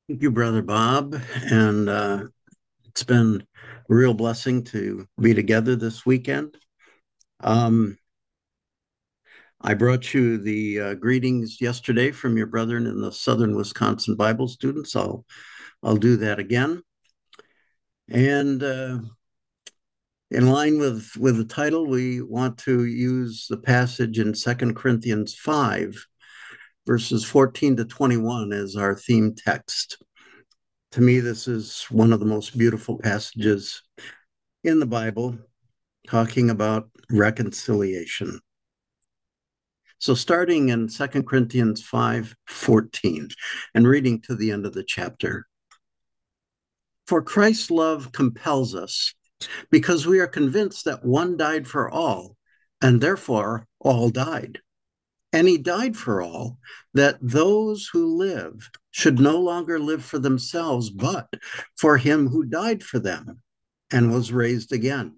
Thank you, Brother Bob. And it's been a real blessing to be together this weekend. Um, I brought you the greetings yesterday from your brethren in the Southern Wisconsin Bible students. I'll do that again. And in line with the title, we want to use the passage in 2 Corinthians 5, verses 14 to 21 as our theme text. To me, this is one of the most beautiful passages in the Bible, talking about reconciliation. So starting in 2 Corinthians 5:14 and reading to the end of the chapter. For Christ's love compels us, because we are convinced that one died for all, and therefore all died. And he died for all, that those who live should no longer live for themselves, but for him who died for them and was raised again.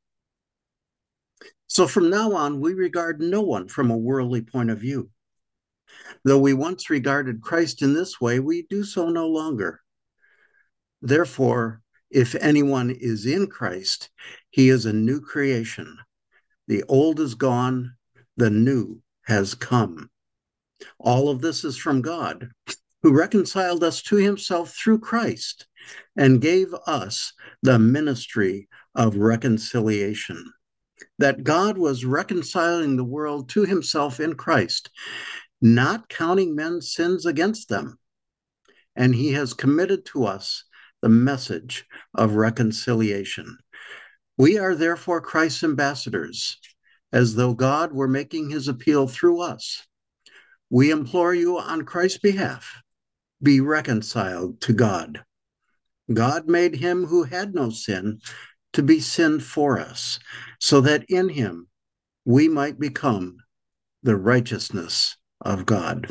So from now on, we regard no one from a worldly point of view. Though we once regarded Christ in this way, we do so no longer. Therefore, if anyone is in Christ, he is a new creation. The old is gone, the new has come. All of this is from God, who reconciled us to himself through Christ and gave us the ministry of reconciliation. That God was reconciling the world to himself in Christ, not counting men's sins against them. And he has committed to us the message of reconciliation. We are therefore Christ's ambassadors, as though God were making his appeal through us. We implore you on Christ's behalf, be reconciled to God. God made him who had no sin to be sin for us, so that in him we might become the righteousness of God.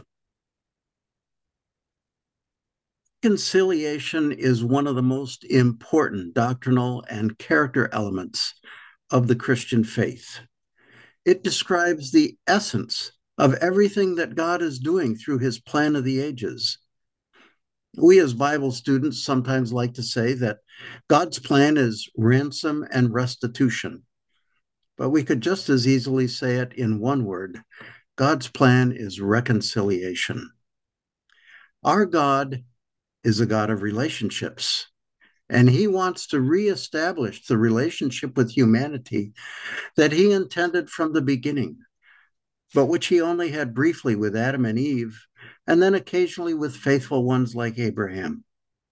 Reconciliation is one of the most important doctrinal and character elements of the Christian faith. It describes the essence of everything that God is doing through his plan of the ages. We as Bible students sometimes like to say that God's plan is ransom and restitution, but we could just as easily say it in one word: God's plan is reconciliation. Our God is a God of relationships, and he wants to reestablish the relationship with humanity that he intended from the beginning, but which he only had briefly with Adam and Eve, and then occasionally with faithful ones like Abraham.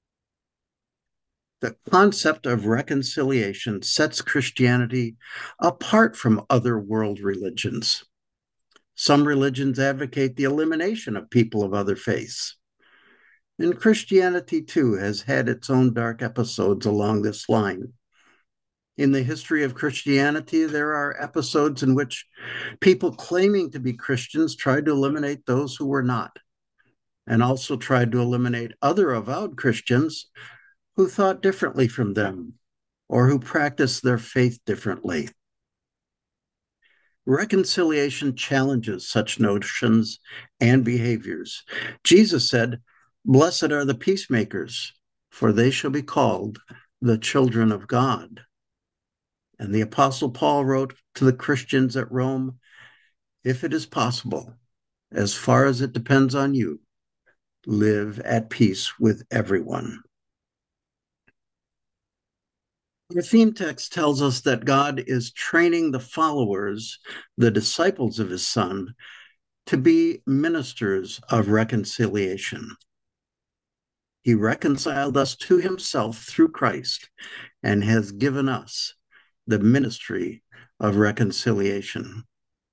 The concept of reconciliation sets Christianity apart from other world religions. Some religions advocate the elimination of people of other faiths. And Christianity, too, has had its own dark episodes along this line. In the history of Christianity, there are episodes in which people claiming to be Christians tried to eliminate those who were not, and also tried to eliminate other avowed Christians who thought differently from them or who practiced their faith differently. Reconciliation challenges such notions and behaviors. Jesus said, "Blessed are the peacemakers, for they shall be called the children of God." And the Apostle Paul wrote to the Christians at Rome, "If it is possible, as far as it depends on you, live at peace with everyone." The theme text tells us that God is training the followers, the disciples of his Son, to be ministers of reconciliation. He reconciled us to himself through Christ and has given us the ministry of reconciliation.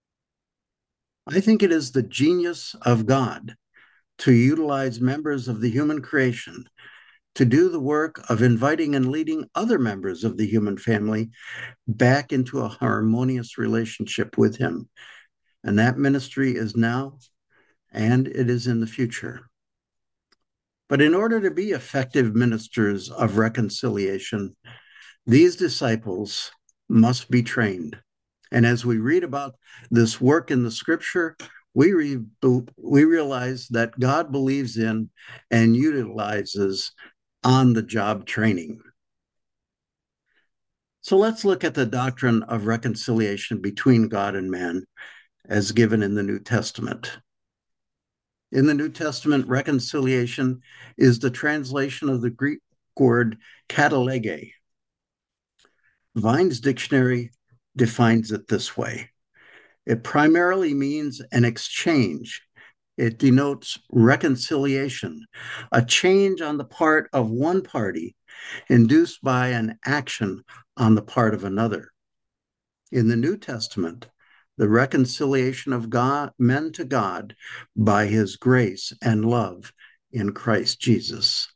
I think it is the genius of God to utilize members of the human creation to do the work of inviting and leading other members of the human family back into a harmonious relationship with him. And that ministry is now and it is in the future. But in order to be effective ministers of reconciliation, these disciples must be trained. And as we read about this work in the scripture, we realize that God believes in and utilizes on-the-job training. So let's look at the doctrine of reconciliation between God and man as given in the New Testament. In the New Testament, reconciliation is the translation of the Greek word katalege. Vine's dictionary defines it this way. It primarily means an exchange. It denotes reconciliation, a change on the part of one party induced by an action on the part of another. In the New Testament, the reconciliation of God, men to God by his grace and love in Christ Jesus.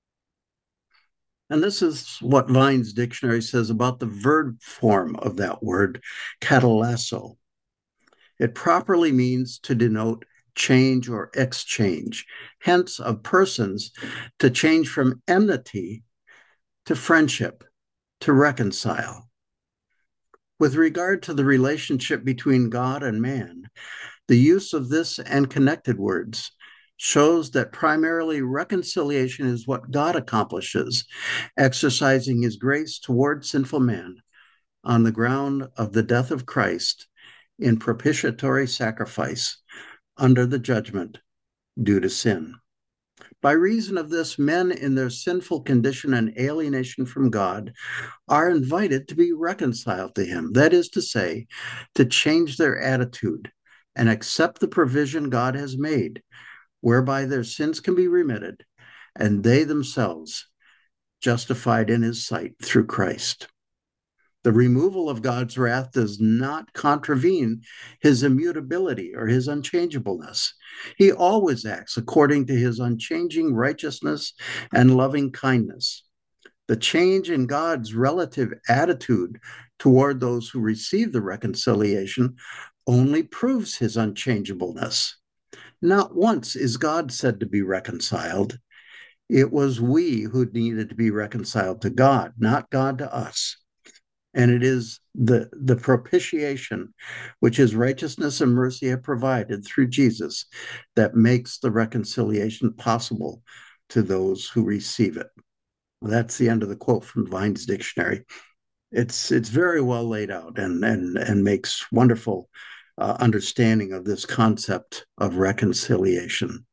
And this is what Vine's dictionary says about the verb form of that word, katallasso. It properly means to denote change or exchange, hence of persons to change from enmity to friendship, to reconcile. With regard to the relationship between God and man, the use of this and connected words shows that primarily reconciliation is what God accomplishes, exercising his grace toward sinful man on the ground of the death of Christ in propitiatory sacrifice under the judgment due to sin. By reason of this, men in their sinful condition and alienation from God are invited to be reconciled to him. That is to say, to change their attitude and accept the provision God has made, whereby their sins can be remitted and they themselves justified in his sight through Christ. The removal of God's wrath does not contravene his immutability or his unchangeableness. He always acts according to his unchanging righteousness and loving kindness. The change in God's relative attitude toward those who receive the reconciliation only proves his unchangeableness. Not once is God said to be reconciled. It was we who needed to be reconciled to God, not God to us. And it is the propitiation, which his righteousness and mercy have provided through Jesus, that makes the reconciliation possible to those who receive it. That's the end of the quote from Vine's dictionary. It's very well laid out and makes wonderful understanding of this concept of reconciliation.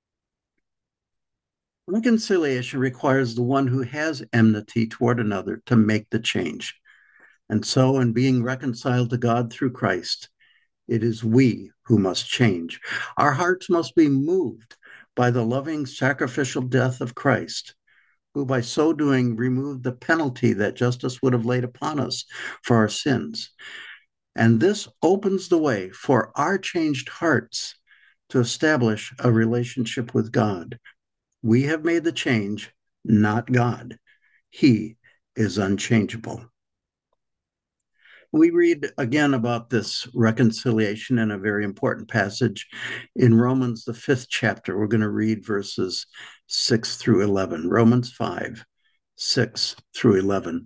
Reconciliation requires the one who has enmity toward another to make the change. And so, in being reconciled to God through Christ, it is we who must change. Our hearts must be moved by the loving sacrificial death of Christ, who by so doing removed the penalty that justice would have laid upon us for our sins. And this opens the way for our changed hearts to establish a relationship with God. We have made the change, not God. He is unchangeable. We read again about this reconciliation in a very important passage in Romans, the 5th chapter. We're going to read verses 6 through 11. Romans 5, 6 through 11.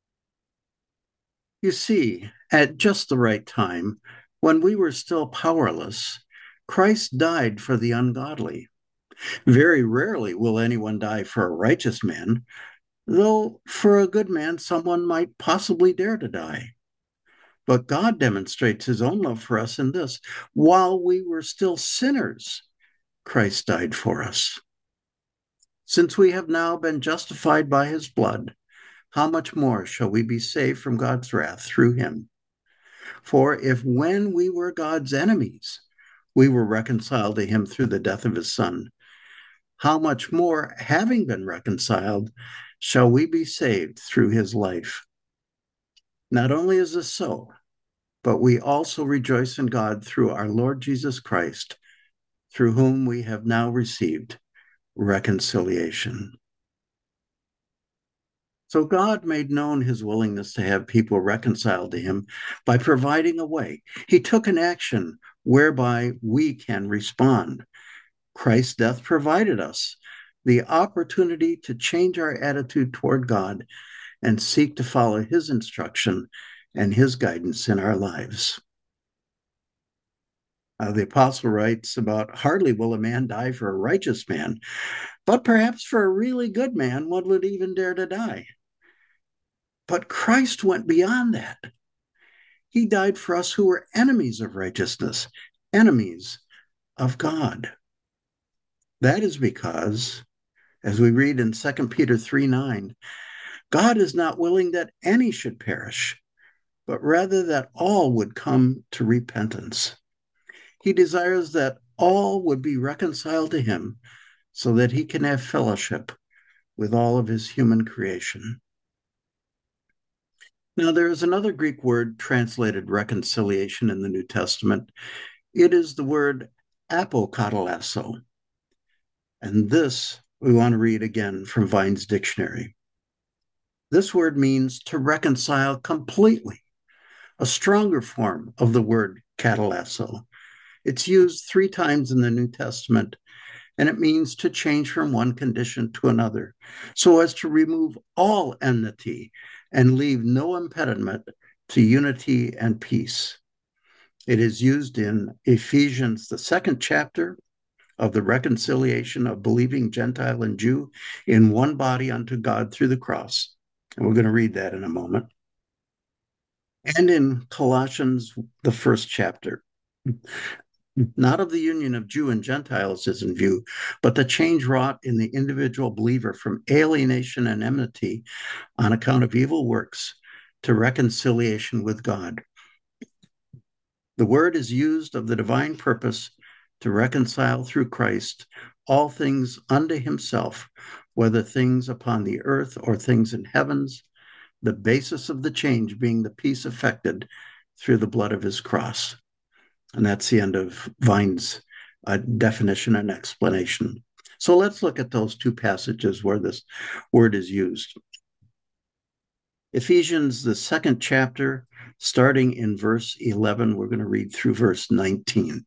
You see, at just the right time, when we were still powerless, Christ died for the ungodly. Very rarely will anyone die for a righteous man, though for a good man, someone might possibly dare to die. But God demonstrates his own love for us in this: while we were still sinners, Christ died for us. Since we have now been justified by his blood, how much more shall we be saved from God's wrath through him? For if when we were God's enemies, we were reconciled to him through the death of his son, how much more, having been reconciled, shall we be saved through his life? Not only is this so, but we also rejoice in God through our Lord Jesus Christ, through whom we have now received reconciliation. So God made known his willingness to have people reconciled to him by providing a way. He took an action whereby we can respond. Christ's death provided us the opportunity to change our attitude toward God and seek to follow his instruction and his guidance in our lives. The apostle writes about, hardly will a man die for a righteous man, but perhaps for a really good man, one would even dare to die. But Christ went beyond that. He died for us who were enemies of righteousness, enemies of God. That is because, as we read in 2 Peter 3:9, God is not willing that any should perish, but rather that all would come to repentance. He desires that all would be reconciled to him so that he can have fellowship with all of his human creation. Now, there is another Greek word translated reconciliation in the New Testament. It is the word apokatallasso. And this we want to read again from Vine's dictionary. This word means to reconcile completely, a stronger form of the word katallasso. It's used 3 times in the New Testament, and it means to change from one condition to another, so as to remove all enmity and leave no impediment to unity and peace. It is used in Ephesians, the 2nd chapter, of the reconciliation of believing Gentile and Jew in one body unto God through the cross. And we're going to read that in a moment. And in Colossians, the 1st chapter, not of the union of Jew and Gentiles is in view, but the change wrought in the individual believer from alienation and enmity on account of evil works to reconciliation with God. The word is used of the divine purpose to reconcile through Christ all things unto himself, whether things upon the earth or things in heavens, the basis of the change being the peace effected through the blood of his cross. And that's the end of Vine's definition and explanation. So let's look at those 2 passages where this word is used. Ephesians, the 2nd chapter, starting in verse 11, we're going to read through verse 19.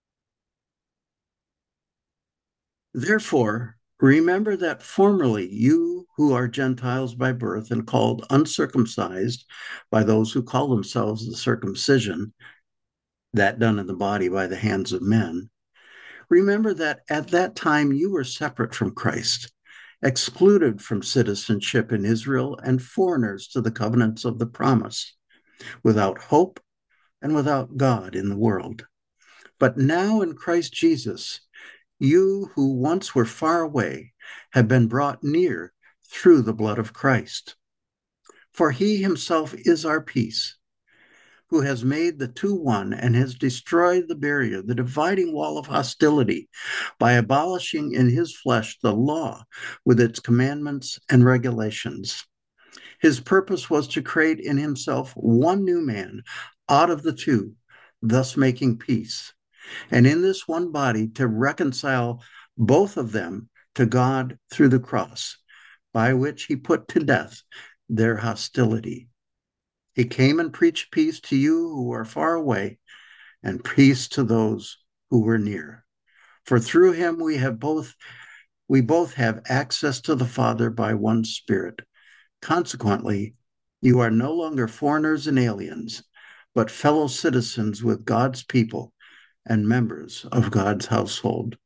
Therefore, remember that formerly you who are Gentiles by birth and called uncircumcised by those who call themselves the circumcision, that done in the body by the hands of men, remember that at that time you were separate from Christ, excluded from citizenship in Israel and foreigners to the covenants of the promise, without hope and without God in the world. But now in Christ Jesus, you who once were far away have been brought near through the blood of Christ. For he himself is our peace, who has made the 2 one and has destroyed the barrier, the dividing wall of hostility, by abolishing in his flesh the law with its commandments and regulations. His purpose was to create in himself one new man out of the 2, thus making peace, and in this one body to reconcile both of them to God through the cross, by which he put to death their hostility. He came and preached peace to you who are far away, and peace to those who were near. For through him we both have access to the Father by one Spirit. Consequently, you are no longer foreigners and aliens, but fellow citizens with God's people and members of God's household.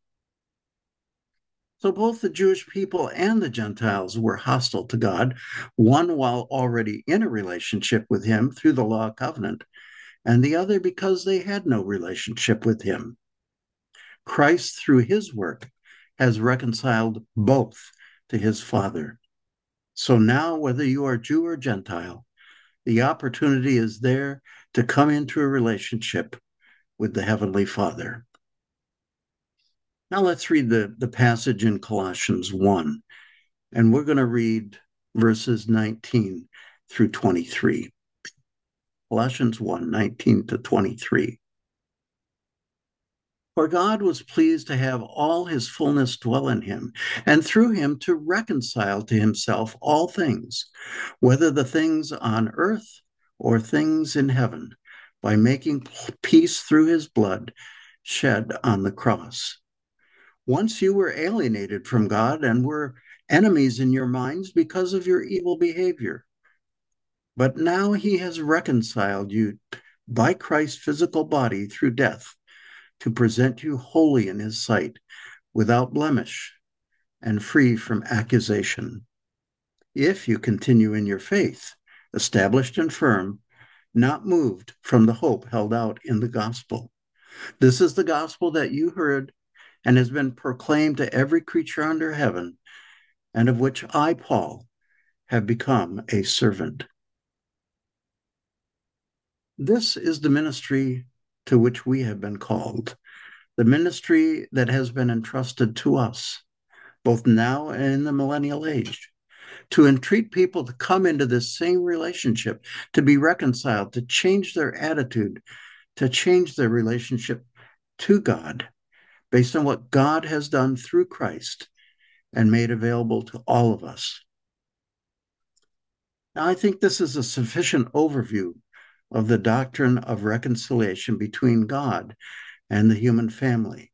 So both the Jewish people and the Gentiles were hostile to God, one while already in a relationship with him through the law covenant, and the other because they had no relationship with him. Christ, through his work, has reconciled both to his Father. So now, whether you are Jew or Gentile, the opportunity is there to come into a relationship with the Heavenly Father. Now let's read the passage in Colossians 1, and we're going to read verses 19 through 23. Colossians 1, 19 to 23. For God was pleased to have all his fullness dwell in him, and through him to reconcile to himself all things, whether the things on earth or things in heaven, by making peace through his blood shed on the cross. Once you were alienated from God and were enemies in your minds because of your evil behavior. But now he has reconciled you by Christ's physical body through death to present you holy in his sight, without blemish and free from accusation. If you continue in your faith, established and firm, not moved from the hope held out in the gospel. This is the gospel that you heard and has been proclaimed to every creature under heaven, and of which I, Paul, have become a servant. This is the ministry to which we have been called, the ministry that has been entrusted to us, both now and in the millennial age, to entreat people to come into this same relationship, to be reconciled, to change their attitude, to change their relationship to God based on what God has done through Christ and made available to all of us. Now, I think this is a sufficient overview of the doctrine of reconciliation between God and the human family.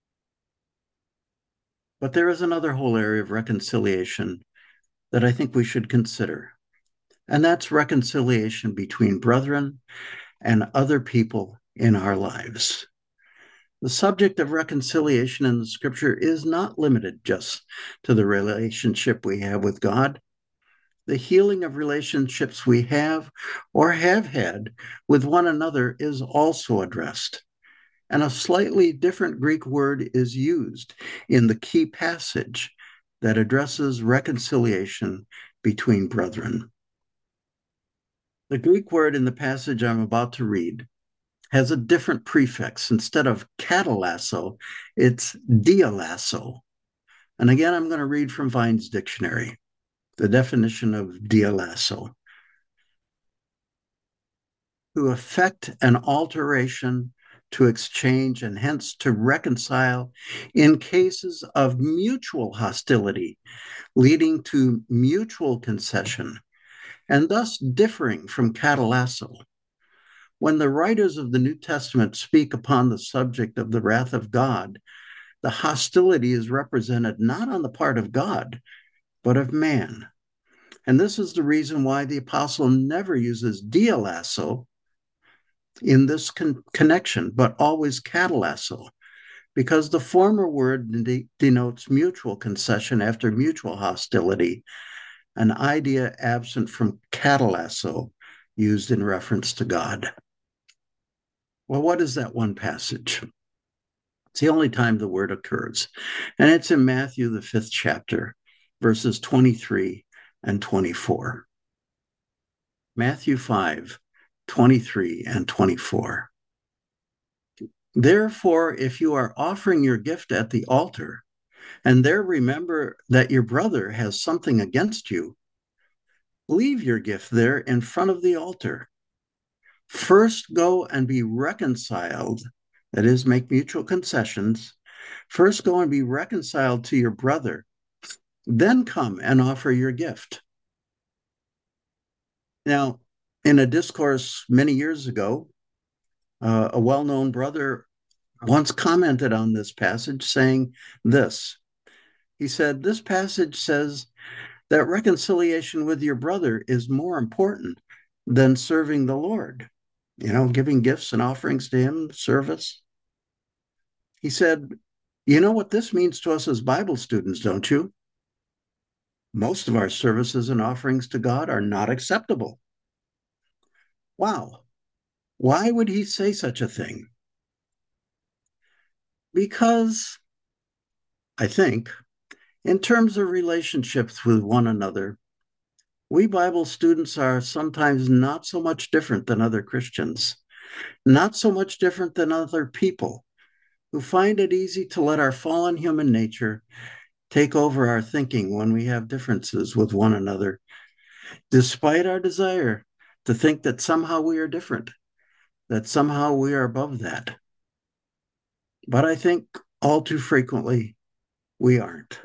But there is another whole area of reconciliation that I think we should consider, and that's reconciliation between brethren and other people in our lives. The subject of reconciliation in the scripture is not limited just to the relationship we have with God. The healing of relationships we have or have had with one another is also addressed. And a slightly different Greek word is used in the key passage that addresses reconciliation between brethren. The Greek word in the passage I'm about to read has a different prefix. Instead of katallasso, it's dialasso. And again, I'm going to read from Vine's dictionary, the definition of dialasso. To effect an alteration, to exchange, and hence to reconcile in cases of mutual hostility, leading to mutual concession, and thus differing from katallasso. When the writers of the New Testament speak upon the subject of the wrath of God, the hostility is represented not on the part of God, but of man. And this is the reason why the apostle never uses dialasso in this connection, but always katallasso, because the former word denotes mutual concession after mutual hostility, an idea absent from katallasso, used in reference to God. Well, what is that one passage? It's the only time the word occurs, and it's in Matthew, the 5th chapter, verses 23 and 24. Matthew 5, 23 and 24. Therefore, if you are offering your gift at the altar, and there remember that your brother has something against you, leave your gift there in front of the altar. First go and be reconciled, that is, make mutual concessions. First go and be reconciled to your brother, then come and offer your gift. Now, in a discourse many years ago, a well-known brother once commented on this passage saying this. He said, this passage says that reconciliation with your brother is more important than serving the Lord, giving gifts and offerings to him, service. He said, you know what this means to us as Bible students, don't you? Most of our services and offerings to God are not acceptable. Wow. Why would he say such a thing? Because, I think, in terms of relationships with one another, we Bible students are sometimes not so much different than other Christians, not so much different than other people who find it easy to let our fallen human nature take over our thinking when we have differences with one another, despite our desire to think that somehow we are different, that somehow we are above that. But I think all too frequently we aren't.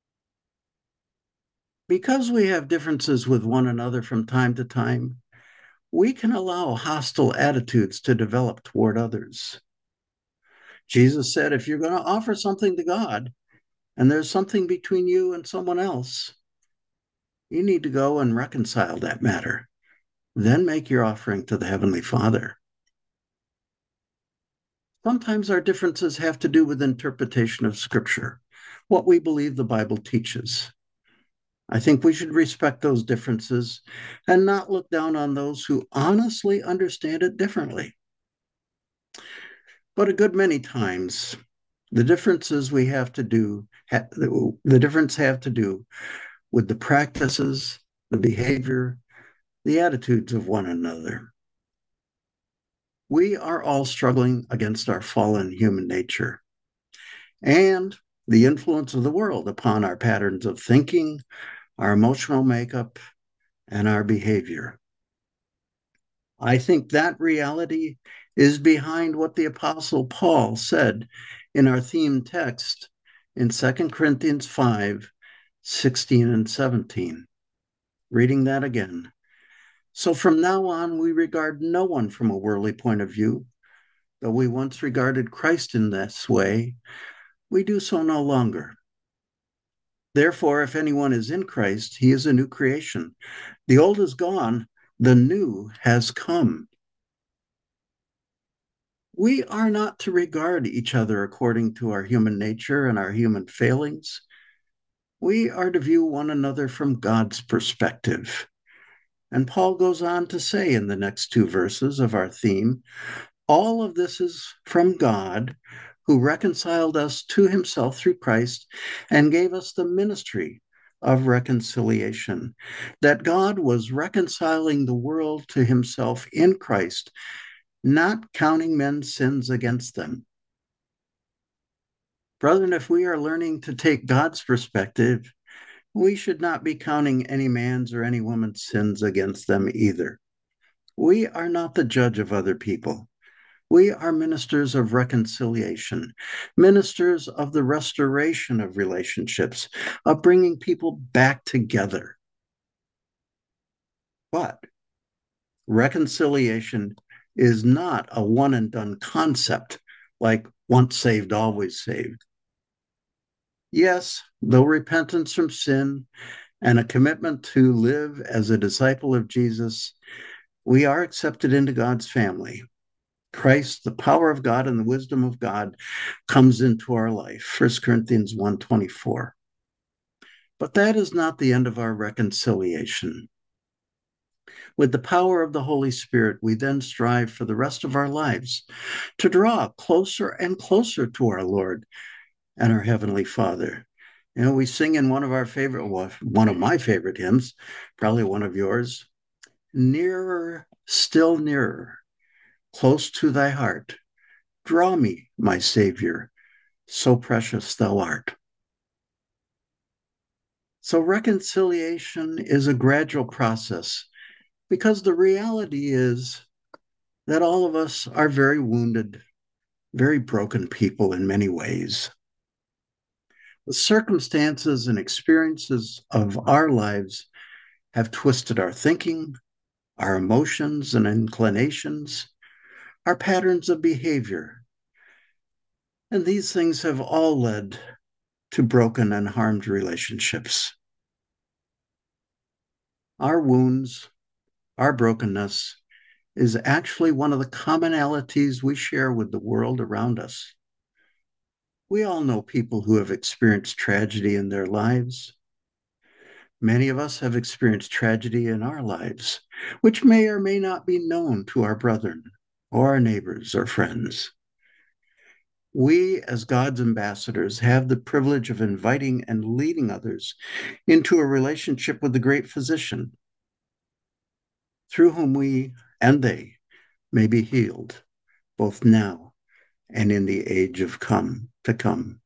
Because we have differences with one another from time to time, we can allow hostile attitudes to develop toward others. Jesus said, if you're going to offer something to God and there's something between you and someone else, you need to go and reconcile that matter. Then make your offering to the Heavenly Father. Sometimes our differences have to do with interpretation of Scripture, what we believe the Bible teaches. I think we should respect those differences and not look down on those who honestly understand it differently. But a good many times, the differences we have to do, the difference have to do with the practices, the behavior, the attitudes of one another. We are all struggling against our fallen human nature and the influence of the world upon our patterns of thinking, our emotional makeup, and our behavior. I think that reality is behind what the Apostle Paul said in our theme text in 2 Corinthians 5:16 and 17. Reading that again. So from now on, we regard no one from a worldly point of view. Though we once regarded Christ in this way, we do so no longer. Therefore, if anyone is in Christ, he is a new creation. The old is gone, the new has come. We are not to regard each other according to our human nature and our human failings. We are to view one another from God's perspective. And Paul goes on to say in the next two verses of our theme, all of this is from God, who reconciled us to himself through Christ and gave us the ministry of reconciliation, that God was reconciling the world to himself in Christ, not counting men's sins against them. Brethren, if we are learning to take God's perspective, we should not be counting any man's or any woman's sins against them either. We are not the judge of other people. We are ministers of reconciliation, ministers of the restoration of relationships, of bringing people back together. But reconciliation is not a one and done concept like once saved, always saved. Yes, though repentance from sin and a commitment to live as a disciple of Jesus, we are accepted into God's family. Christ, the power of God and the wisdom of God comes into our life. 1 Corinthians 1:24. But that is not the end of our reconciliation. With the power of the Holy Spirit, we then strive for the rest of our lives to draw closer and closer to our Lord and our Heavenly Father. You know, we sing in one of my favorite hymns, probably one of yours, nearer, still nearer, close to thy heart. Draw me, my Savior, so precious thou art. So reconciliation is a gradual process because the reality is that all of us are very wounded, very broken people in many ways. The circumstances and experiences of our lives have twisted our thinking, our emotions and inclinations, our patterns of behavior. And these things have all led to broken and harmed relationships. Our wounds, our brokenness is actually one of the commonalities we share with the world around us. We all know people who have experienced tragedy in their lives. Many of us have experienced tragedy in our lives, which may or may not be known to our brethren or our neighbors or friends. We, as God's ambassadors, have the privilege of inviting and leading others into a relationship with the great physician, through whom we and they may be healed, both now and in the age of to come.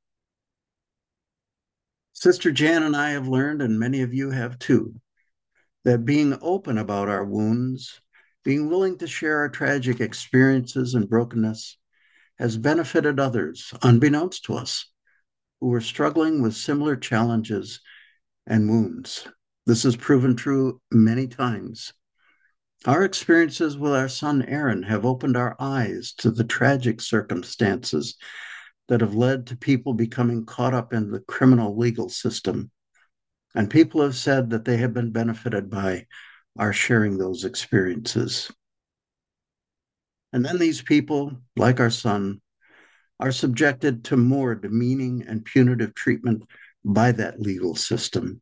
Sister Jan and I have learned, and many of you have too, that being open about our wounds, being willing to share our tragic experiences and brokenness, has benefited others, unbeknownst to us, who are struggling with similar challenges and wounds. This has proven true many times. Our experiences with our son Aaron have opened our eyes to the tragic circumstances that have led to people becoming caught up in the criminal legal system. And people have said that they have been benefited by our sharing those experiences. And then these people, like our son, are subjected to more demeaning and punitive treatment by that legal system.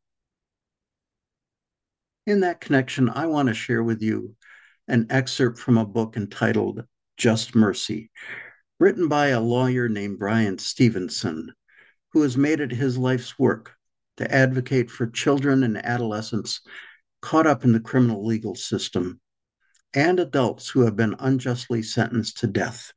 In that connection, I want to share with you an excerpt from a book entitled Just Mercy, written by a lawyer named Bryan Stevenson, who has made it his life's work to advocate for children and adolescents caught up in the criminal legal system and adults who have been unjustly sentenced to death.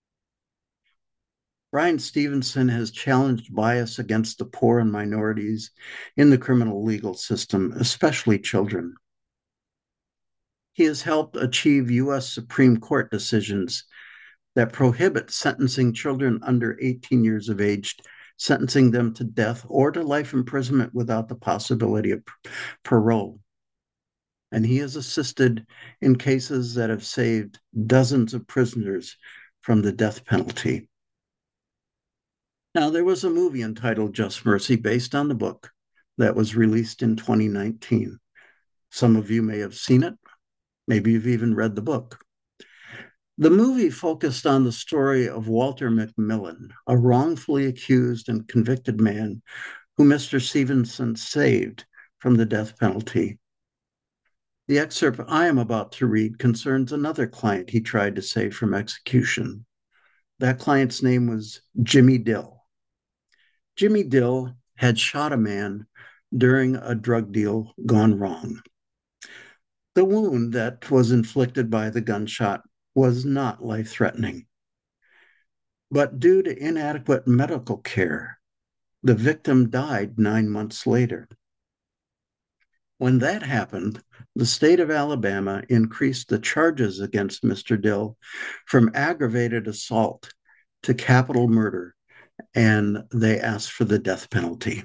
Bryan Stevenson has challenged bias against the poor and minorities in the criminal legal system, especially children. He has helped achieve U.S. Supreme Court decisions that prohibit sentencing children under 18 years of age, sentencing them to death or to life imprisonment without the possibility of parole. And he has assisted in cases that have saved dozens of prisoners from the death penalty. Now, there was a movie entitled Just Mercy based on the book that was released in 2019. Some of you may have seen it. Maybe you've even read the book. The movie focused on the story of Walter McMillian, a wrongfully accused and convicted man who Mr. Stevenson saved from the death penalty. The excerpt I am about to read concerns another client he tried to save from execution. That client's name was Jimmy Dill. Jimmy Dill had shot a man during a drug deal gone wrong. The wound that was inflicted by the gunshot was not life-threatening. But due to inadequate medical care, the victim died 9 months later. When that happened, the state of Alabama increased the charges against Mr. Dill from aggravated assault to capital murder, and they asked for the death penalty.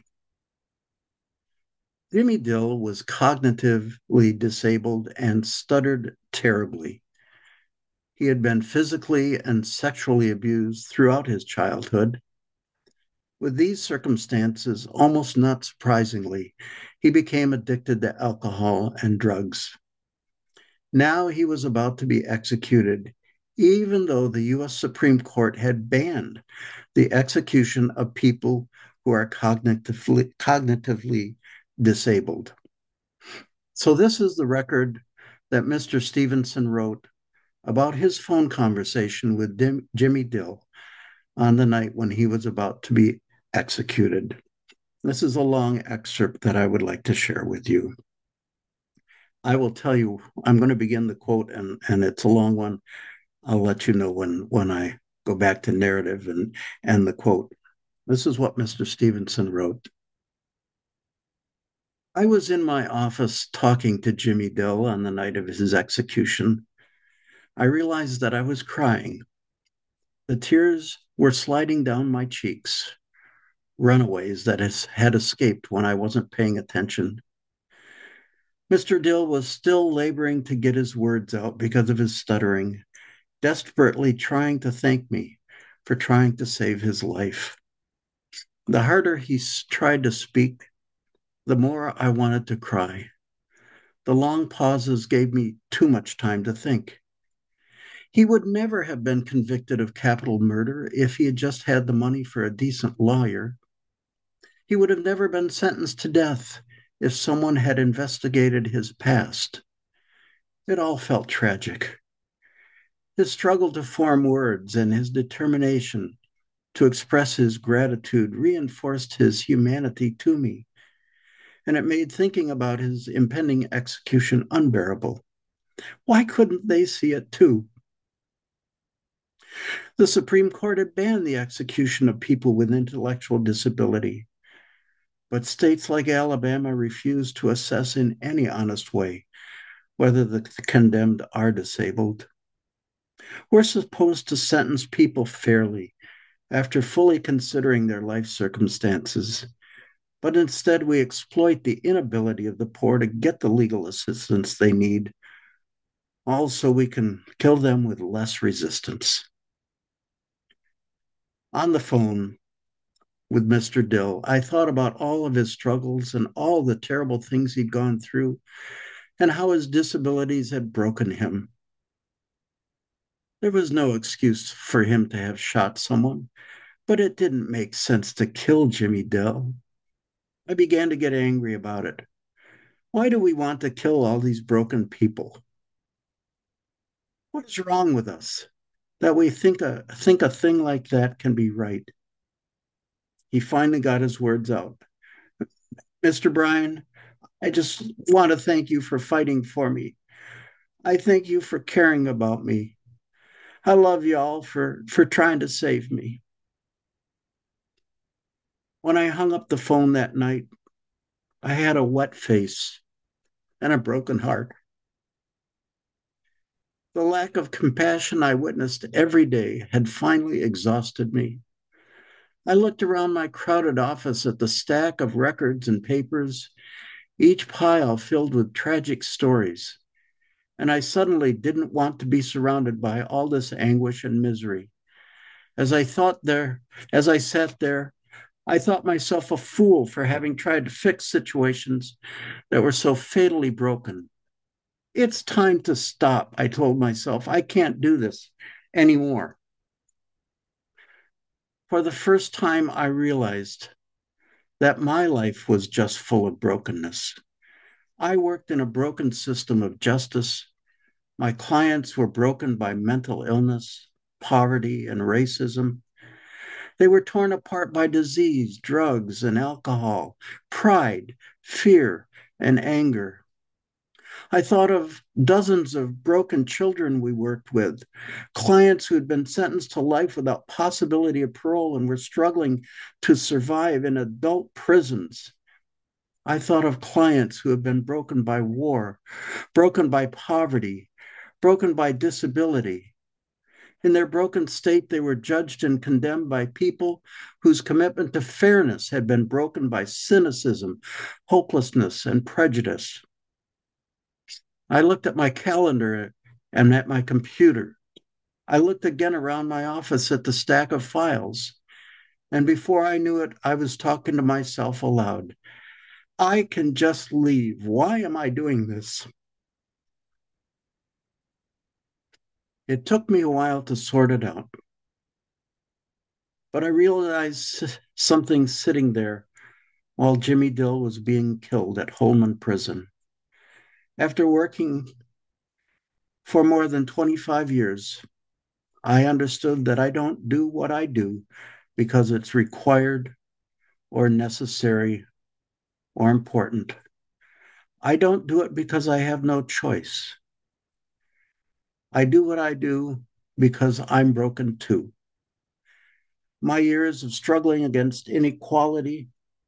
Jimmy Dill was cognitively disabled and stuttered terribly. He had been physically and sexually abused throughout his childhood. With these circumstances, almost not surprisingly, he became addicted to alcohol and drugs. Now he was about to be executed, even though the U.S. Supreme Court had banned the execution of people who are cognitively disabled. So this is the record that Mr. Stevenson wrote about his phone conversation with Jimmy Dill on the night when he was about to be executed. This is a long excerpt that I would like to share with you. I will tell you, I'm going to begin the quote, and it's a long one. I'll let you know when I go back to narrative and the quote. This is what Mr. Stevenson wrote. I was in my office talking to Jimmy Dill on the night of his execution. I realized that I was crying. The tears were sliding down my cheeks, runaways that had escaped when I wasn't paying attention. Mr. Dill was still laboring to get his words out because of his stuttering, desperately trying to thank me for trying to save his life. The harder he tried to speak, the more I wanted to cry. The long pauses gave me too much time to think. He would never have been convicted of capital murder if he had just had the money for a decent lawyer. He would have never been sentenced to death if someone had investigated his past. It all felt tragic. His struggle to form words and his determination to express his gratitude reinforced his humanity to me, and it made thinking about his impending execution unbearable. Why couldn't they see it too? The Supreme Court had banned the execution of people with intellectual disability, but states like Alabama refused to assess in any honest way whether the condemned are disabled. We're supposed to sentence people fairly after fully considering their life circumstances, but instead we exploit the inability of the poor to get the legal assistance they need. Also, we can kill them with less resistance. On the phone with Mr. Dill, I thought about all of his struggles and all the terrible things he'd gone through and how his disabilities had broken him. There was no excuse for him to have shot someone, but it didn't make sense to kill Jimmy Dell. I began to get angry about it. Why do we want to kill all these broken people? What is wrong with us that we think a thing like that can be right? He finally got his words out. Mr. Bryan, I just want to thank you for fighting for me. I thank you for caring about me. I love y'all for trying to save me. When I hung up the phone that night, I had a wet face and a broken heart. The lack of compassion I witnessed every day had finally exhausted me. I looked around my crowded office at the stack of records and papers, each pile filled with tragic stories, and I suddenly didn't want to be surrounded by all this anguish and misery. As I thought there, as I sat there, I thought myself a fool for having tried to fix situations that were so fatally broken. It's time to stop, I told myself. I can't do this anymore. For the first time, I realized that my life was just full of brokenness. I worked in a broken system of justice. My clients were broken by mental illness, poverty, and racism. They were torn apart by disease, drugs, and alcohol, pride, fear, and anger. I thought of dozens of broken children we worked with, clients who had been sentenced to life without possibility of parole and were struggling to survive in adult prisons. I thought of clients who had been broken by war, broken by poverty, broken by disability. In their broken state, they were judged and condemned by people whose commitment to fairness had been broken by cynicism, hopelessness, and prejudice. I looked at my calendar and at my computer. I looked again around my office at the stack of files. And before I knew it, I was talking to myself aloud. I can just leave. Why am I doing this? It took me a while to sort it out, but I realized something sitting there while Jimmy Dill was being killed at Holman Prison. After working for more than 25 years, I understood that I don't do what I do because it's required or necessary or important. I don't do it because I have no choice. I do what I do because I'm broken too. My years of struggling against inequality,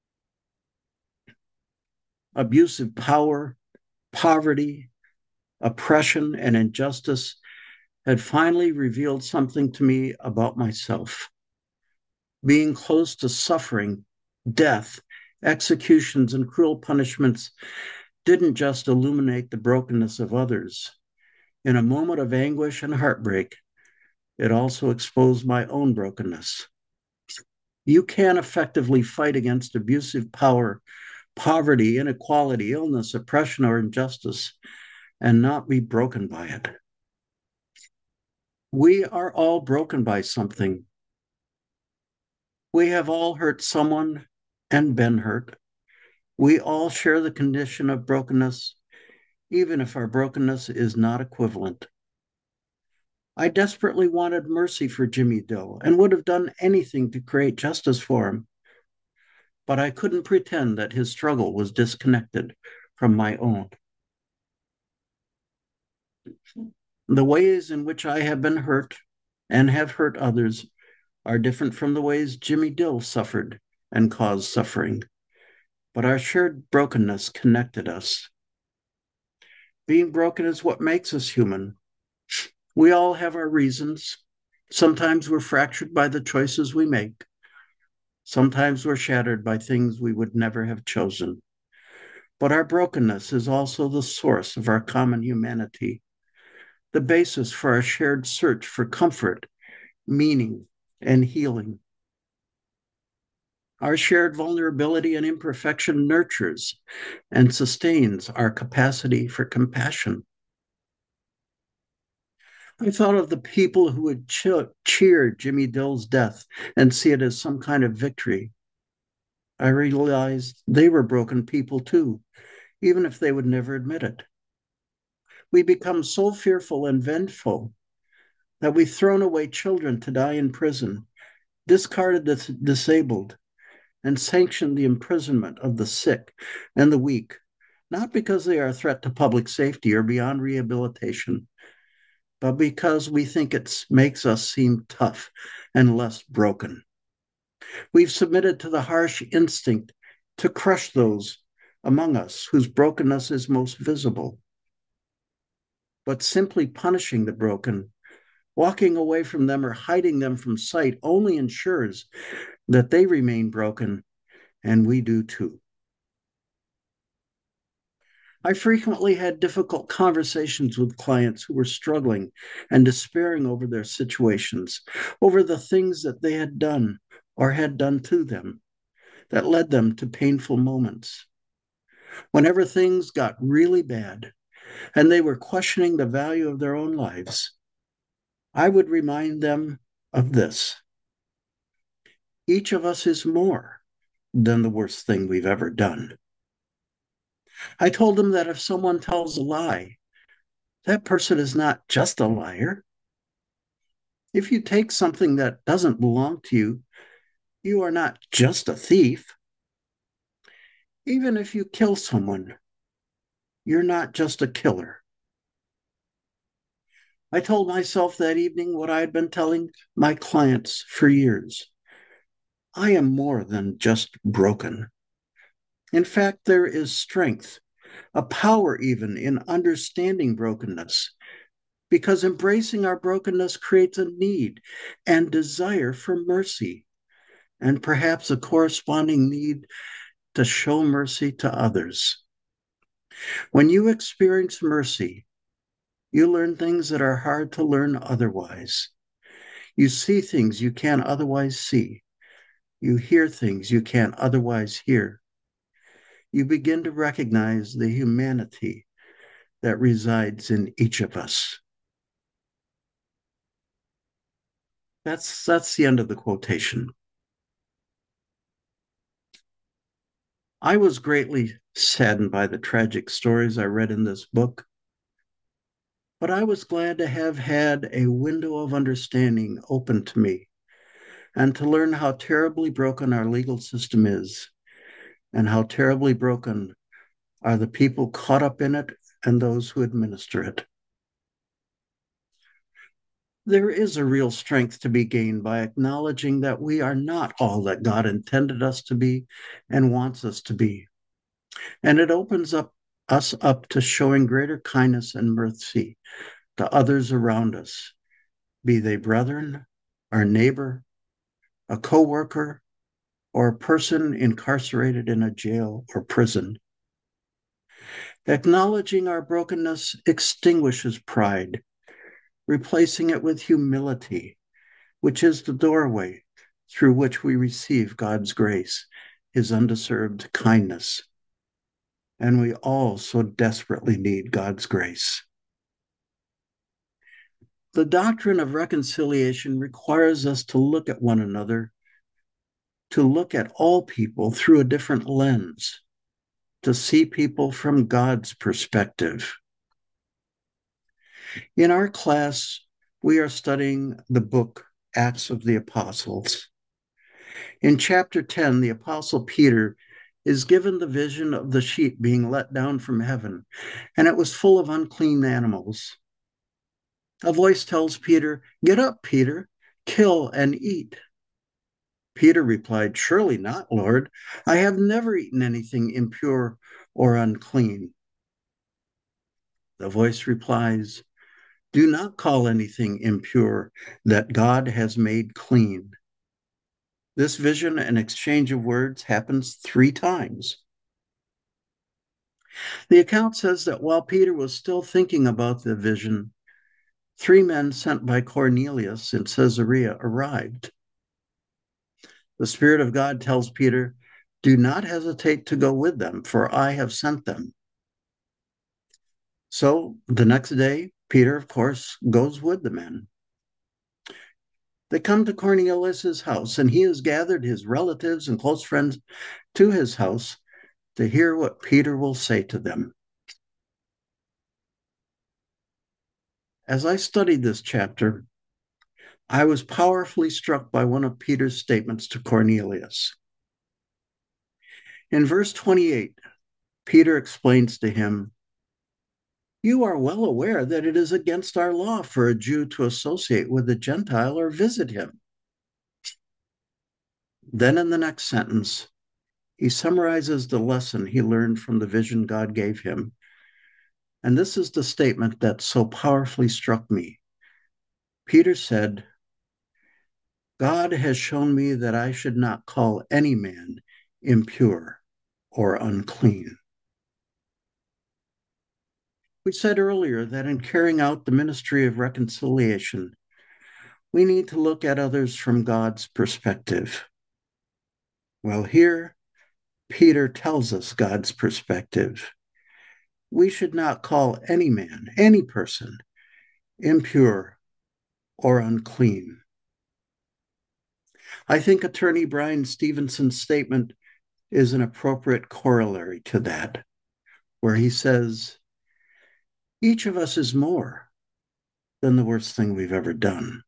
abusive power, poverty, oppression, and injustice had finally revealed something to me about myself. Being close to suffering, death, executions, and cruel punishments didn't just illuminate the brokenness of others. In a moment of anguish and heartbreak, it also exposed my own brokenness. You can't effectively fight against abusive power, poverty, inequality, illness, oppression, or injustice and not be broken by it. We are all broken by something. We have all hurt someone and been hurt. We all share the condition of brokenness, even if our brokenness is not equivalent. I desperately wanted mercy for Jimmy Dill and would have done anything to create justice for him, but I couldn't pretend that his struggle was disconnected from my own. The ways in which I have been hurt and have hurt others are different from the ways Jimmy Dill suffered and caused suffering, but our shared brokenness connected us. Being broken is what makes us human. We all have our reasons. Sometimes we're fractured by the choices we make. Sometimes we're shattered by things we would never have chosen. But our brokenness is also the source of our common humanity, the basis for our shared search for comfort, meaning, and healing. Our shared vulnerability and imperfection nurtures and sustains our capacity for compassion. I thought of the people who would cheer Jimmy Dill's death and see it as some kind of victory. I realized they were broken people too, even if they would never admit it. We become so fearful and vengeful that we've thrown away children to die in prison, discarded the disabled, and sanctioned the imprisonment of the sick and the weak, not because they are a threat to public safety or beyond rehabilitation, but because we think it makes us seem tough and less broken. We've submitted to the harsh instinct to crush those among us whose brokenness is most visible. But simply punishing the broken, walking away from them, or hiding them from sight only ensures that they remain broken, and we do too. I frequently had difficult conversations with clients who were struggling and despairing over their situations, over the things that they had done or had done to them that led them to painful moments. Whenever things got really bad and they were questioning the value of their own lives, I would remind them of this. Each of us is more than the worst thing we've ever done. I told them that if someone tells a lie, that person is not just a liar. If you take something that doesn't belong to you, you are not just a thief. Even if you kill someone, you're not just a killer. I told myself that evening what I had been telling my clients for years. I am more than just broken. In fact, there is strength, a power even in understanding brokenness, because embracing our brokenness creates a need and desire for mercy, and perhaps a corresponding need to show mercy to others. When you experience mercy, you learn things that are hard to learn otherwise. You see things you can't otherwise see. You hear things you can't otherwise hear. You begin to recognize the humanity that resides in each of us. That's the end of the quotation. I was greatly saddened by the tragic stories I read in this book, but I was glad to have had a window of understanding open to me and to learn how terribly broken our legal system is and how terribly broken are the people caught up in it and those who administer it. There is a real strength to be gained by acknowledging that we are not all that God intended us to be and wants us to be. And it opens us up to showing greater kindness and mercy to others around us, be they brethren, our neighbor, a coworker, or a person incarcerated in a jail or prison. Acknowledging our brokenness extinguishes pride, replacing it with humility, which is the doorway through which we receive God's grace, his undeserved kindness. And we all so desperately need God's grace. The doctrine of reconciliation requires us to look at one another, to look at all people through a different lens, to see people from God's perspective. In our class, we are studying the book Acts of the Apostles. In chapter 10, the Apostle Peter is given the vision of the sheep being let down from heaven, and it was full of unclean animals. A voice tells Peter, "Get up, Peter, kill and eat." Peter replied, "Surely not, Lord. I have never eaten anything impure or unclean." The voice replies, "Do not call anything impure that God has made clean." This vision and exchange of words happens 3 times. The account says that while Peter was still thinking about the vision, 3 men sent by Cornelius in Caesarea arrived. The Spirit of God tells Peter, "Do not hesitate to go with them, for I have sent them." So the next day, Peter, of course, goes with the men. They come to Cornelius' house, and he has gathered his relatives and close friends to his house to hear what Peter will say to them. As I studied this chapter, I was powerfully struck by one of Peter's statements to Cornelius. In verse 28, Peter explains to him, "You are well aware that it is against our law for a Jew to associate with a Gentile or visit him." Then in the next sentence, he summarizes the lesson he learned from the vision God gave him. And this is the statement that so powerfully struck me. Peter said, "God has shown me that I should not call any man impure or unclean." We said earlier that in carrying out the ministry of reconciliation, we need to look at others from God's perspective. Well, here, Peter tells us God's perspective. We should not call any man, any person, impure or unclean. I think Attorney Brian Stevenson's statement is an appropriate corollary to that, where he says, each of us is more than the worst thing we've ever done.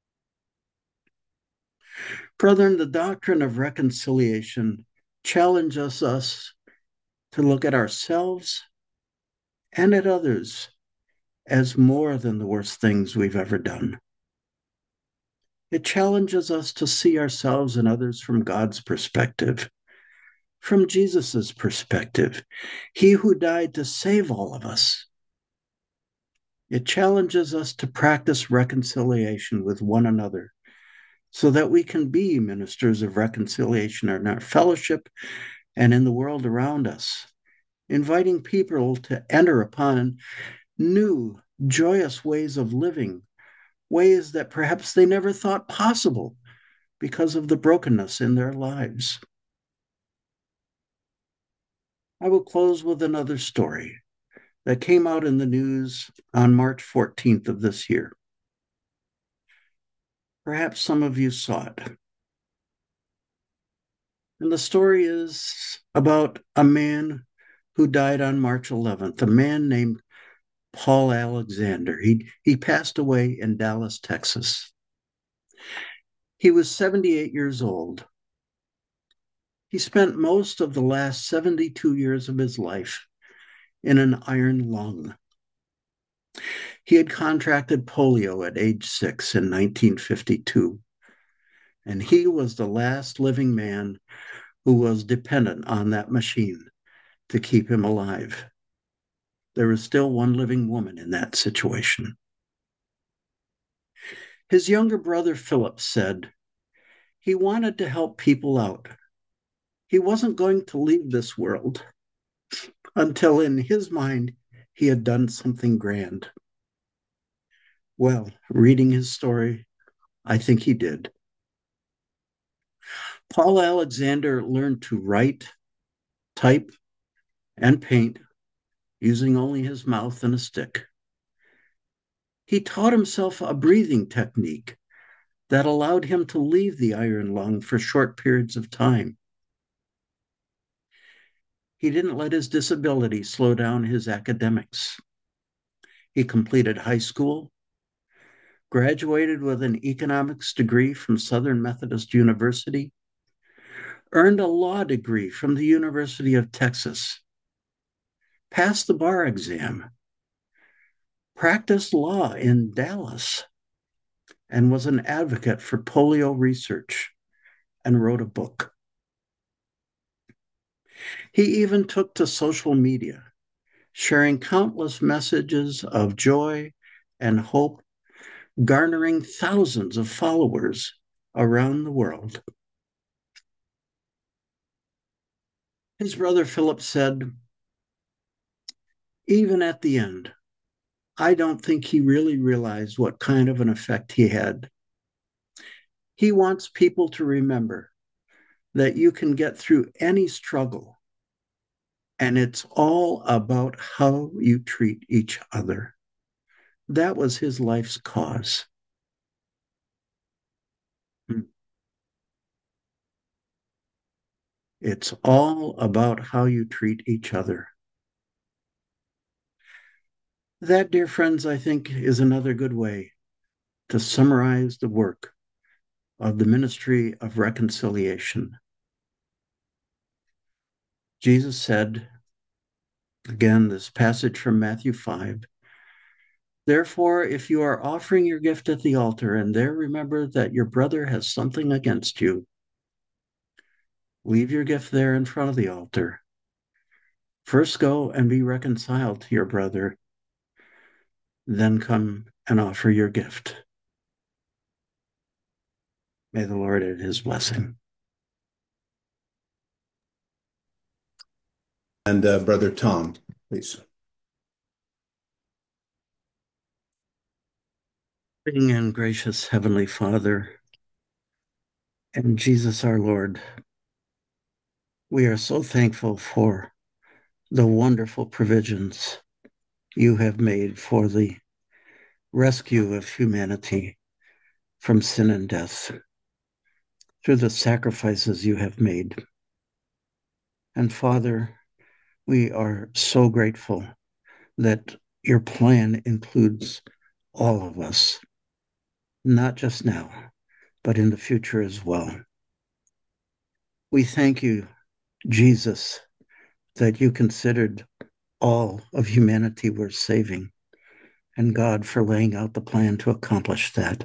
Brethren, the doctrine of reconciliation challenges us to look at ourselves and at others as more than the worst things we've ever done. It challenges us to see ourselves and others from God's perspective, from Jesus's perspective, he who died to save all of us. It challenges us to practice reconciliation with one another so that we can be ministers of reconciliation in our fellowship and in the world around us, inviting people to enter upon new, joyous ways of living, ways that perhaps they never thought possible because of the brokenness in their lives. I will close with another story that came out in the news on March 14th of this year. Perhaps some of you saw it. And the story is about a man who died on March 11th, a man named Paul Alexander. He passed away in Dallas, Texas. He was 78 years old. He spent most of the last 72 years of his life in an iron lung. He had contracted polio at age 6 in 1952, and he was the last living man who was dependent on that machine to keep him alive. There was still one living woman in that situation. His younger brother, Philip, said he wanted to help people out. He wasn't going to leave this world until, in his mind, he had done something grand. Well, reading his story, I think he did. Paul Alexander learned to write, type, and paint using only his mouth and a stick. He taught himself a breathing technique that allowed him to leave the iron lung for short periods of time. He didn't let his disability slow down his academics. He completed high school, graduated with an economics degree from Southern Methodist University, earned a law degree from the University of Texas, passed the bar exam, practiced law in Dallas, and was an advocate for polio research and wrote a book. He even took to social media, sharing countless messages of joy and hope, garnering thousands of followers around the world. His brother Philip said, even at the end, I don't think he really realized what kind of an effect he had. He wants people to remember that you can get through any struggle, and it's all about how you treat each other, That was his life's cause. It's all about how you treat each other. That, dear friends, I think is another good way to summarize the work of the ministry of reconciliation. Jesus said, again, this passage from Matthew 5, therefore, if you are offering your gift at the altar and there remember that your brother has something against you, leave your gift there in front of the altar. First go and be reconciled to your brother, then come and offer your gift. May the Lord add his blessing. And Brother Tom, please. Loving and gracious Heavenly Father, and Jesus our Lord, we are so thankful for the wonderful provisions you have made for the rescue of humanity from sin and death through the sacrifices you have made. And Father, we are so grateful that your plan includes all of us, not just now, but in the future as well. We thank you, Jesus, that you considered all of humanity worth saving, and God for laying out the plan to accomplish that.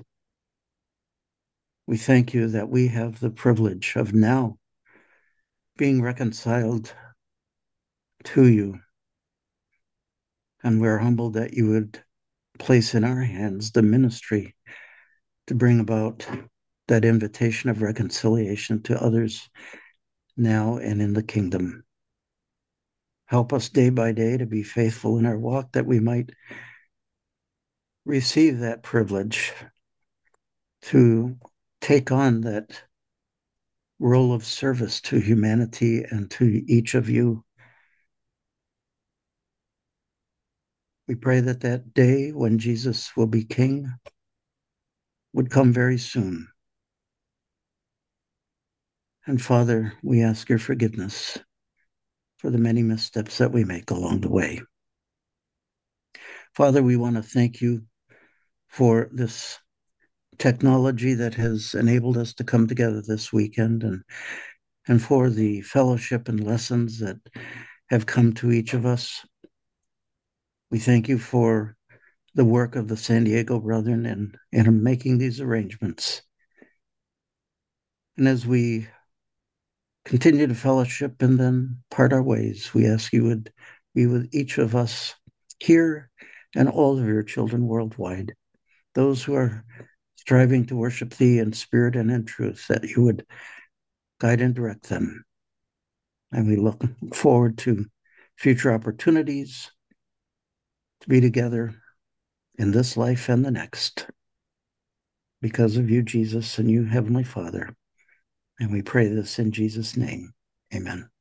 We thank you that we have the privilege of now being reconciled to you, and we're humbled that you would place in our hands the ministry to bring about that invitation of reconciliation to others now and in the kingdom. Help us day by day to be faithful in our walk, that we might receive that privilege to take on that role of service to humanity and to each of you. We pray that that day when Jesus will be king would come very soon. And Father, we ask your forgiveness for the many missteps that we make along the way. Father, we want to thank you for this technology that has enabled us to come together this weekend, and for the fellowship and lessons that have come to each of us. We thank you for the work of the San Diego Brethren in making these arrangements. And as we continue to fellowship and then part our ways, we ask you would be with each of us here and all of your children worldwide, those who are striving to worship thee in spirit and in truth, that you would guide and direct them. And we look forward to future opportunities to be together in this life and the next, because of you, Jesus, and you, Heavenly Father. And we pray this in Jesus' name. Amen.